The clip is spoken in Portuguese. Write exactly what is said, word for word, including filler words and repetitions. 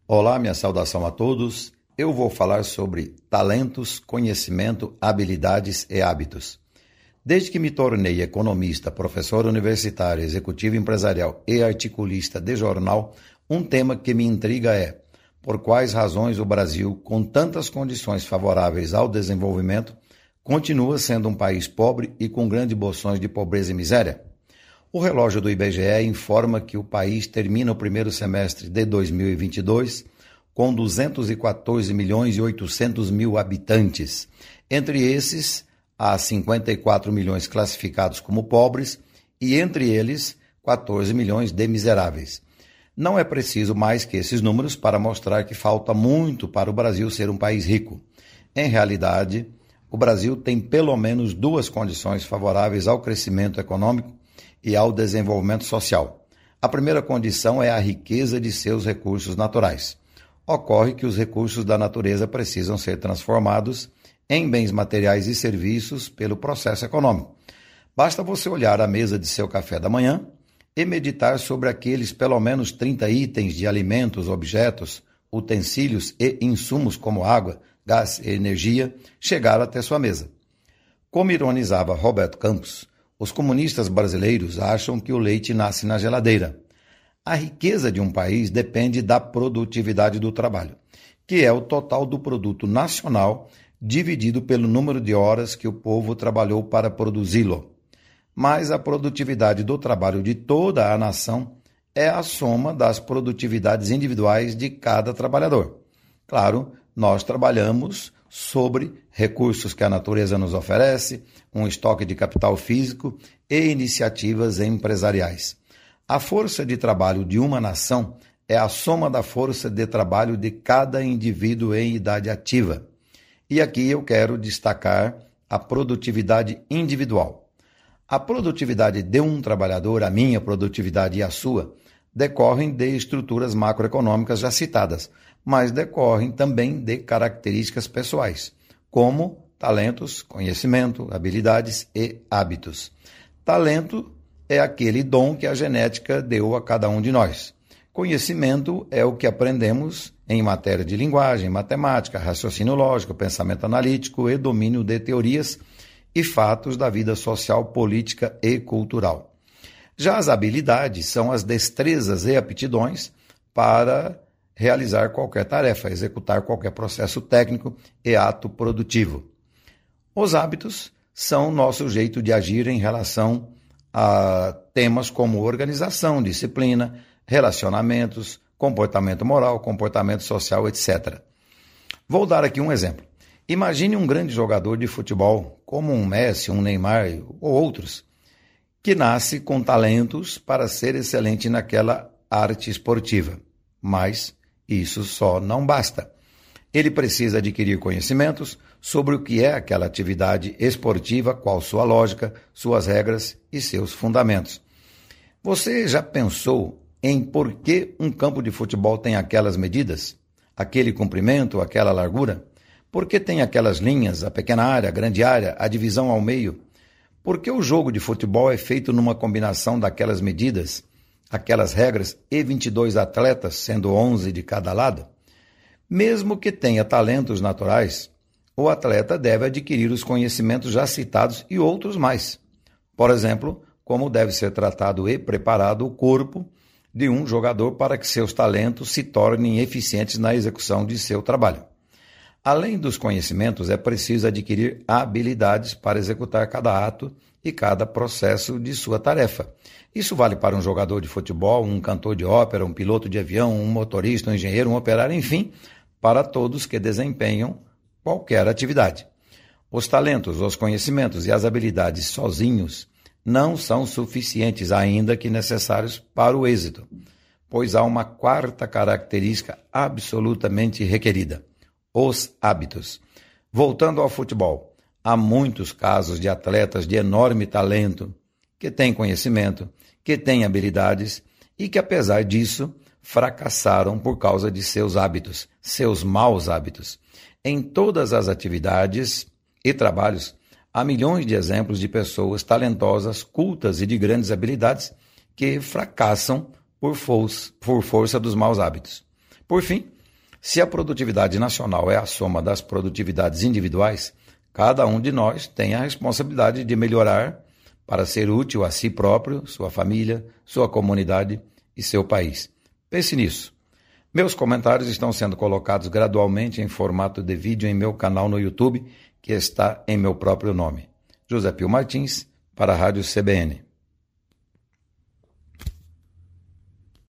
Olá, minha saudação a todos. Eu vou falar sobre talentos, conhecimento, habilidades e hábitos. Desde que me tornei economista, professor universitário, executivo empresarial e articulista de jornal, um tema que me intriga é: por quais razões o Brasil, com tantas condições favoráveis ao desenvolvimento, continua sendo um país pobre e com grandes bolsões de pobreza e miséria? O relógio do I B G E informa que o país termina o primeiro semestre de dois mil e vinte e dois com duzentos e quatorze milhões e oitocentos mil habitantes. Entre esses, há cinquenta e quatro milhões classificados como pobres e, entre eles, quatorze milhões de miseráveis. Não é preciso mais que esses números para mostrar que falta muito para o Brasil ser um país rico. Em realidade, o Brasil tem pelo menos duas condições favoráveis ao crescimento econômico e ao desenvolvimento social. A primeira condição é a riqueza de seus recursos naturais. Ocorre que os recursos da natureza precisam ser transformados em bens materiais e serviços pelo processo econômico. Basta você olhar a mesa de seu café da manhã e meditar sobre aqueles pelo menos trinta itens de alimentos, objetos, utensílios e insumos como água, gás e energia chegaram até sua mesa. Como ironizava Roberto Campos, os comunistas brasileiros acham que o leite nasce na geladeira. A riqueza de um país depende da produtividade do trabalho, que é o total do produto nacional dividido pelo número de horas que o povo trabalhou para produzi-lo. Mas a produtividade do trabalho de toda a nação é a soma das produtividades individuais de cada trabalhador. Claro, nós trabalhamos sobre recursos que a natureza nos oferece, um estoque de capital físico e iniciativas empresariais. A força de trabalho de uma nação é a soma da força de trabalho de cada indivíduo em idade ativa. E aqui eu quero destacar a produtividade individual. A produtividade de um trabalhador, a minha produtividade e a sua, decorrem de estruturas macroeconômicas já citadas, mas decorrem também de características pessoais, como talentos, conhecimento, habilidades e hábitos. Talento é aquele dom que a genética deu a cada um de nós. Conhecimento é o que aprendemos em matéria de linguagem, matemática, raciocínio lógico, pensamento analítico e domínio de teorias e fatos da vida social, política e cultural. Já as habilidades são as destrezas e aptidões para realizar qualquer tarefa, executar qualquer processo técnico e ato produtivo. Os hábitos são nosso jeito de agir em relação a temas como organização, disciplina, relacionamentos, comportamento moral, comportamento social, etcétera. Vou dar aqui um exemplo. Imagine um grande jogador de futebol, como um Messi, um Neymar ou outros, que nasce com talentos para ser excelente naquela arte esportiva. Mas isso só não basta. Ele precisa adquirir conhecimentos sobre o que é aquela atividade esportiva, qual sua lógica, suas regras e seus fundamentos. Você já pensou em por que um campo de futebol tem aquelas medidas, aquele comprimento, aquela largura? Por que tem aquelas linhas, a pequena área, a grande área, a divisão ao meio? Por que o jogo de futebol é feito numa combinação daquelas medidas, aquelas regras e vinte e dois atletas, sendo onze de cada lado? Mesmo que tenha talentos naturais, o atleta deve adquirir os conhecimentos já citados e outros mais. Por exemplo, como deve ser tratado e preparado o corpo de um jogador para que seus talentos se tornem eficientes na execução de seu trabalho. Além dos conhecimentos, é preciso adquirir habilidades para executar cada ato e cada processo de sua tarefa. Isso vale para um jogador de futebol, um cantor de ópera, um piloto de avião, um motorista, um engenheiro, um operário, enfim, para todos que desempenham qualquer atividade. Os talentos, os conhecimentos e as habilidades sozinhos não são suficientes, ainda que necessários para o êxito, pois há uma quarta característica absolutamente requerida: os hábitos. Voltando ao futebol, há muitos casos de atletas de enorme talento, que têm conhecimento, que têm habilidades e que, apesar disso, fracassaram por causa de seus hábitos, seus maus hábitos. Em todas as atividades e trabalhos, há milhões de exemplos de pessoas talentosas, cultas e de grandes habilidades que fracassam por, for- por força dos maus hábitos. Por fim, se a produtividade nacional é a soma das produtividades individuais, cada um de nós tem a responsabilidade de melhorar para ser útil a si próprio, sua família, sua comunidade e seu país. Pense nisso. Meus comentários estão sendo colocados gradualmente em formato de vídeo em meu canal no YouTube, que está em meu próprio nome. José Pio Martins, para a Rádio C B N.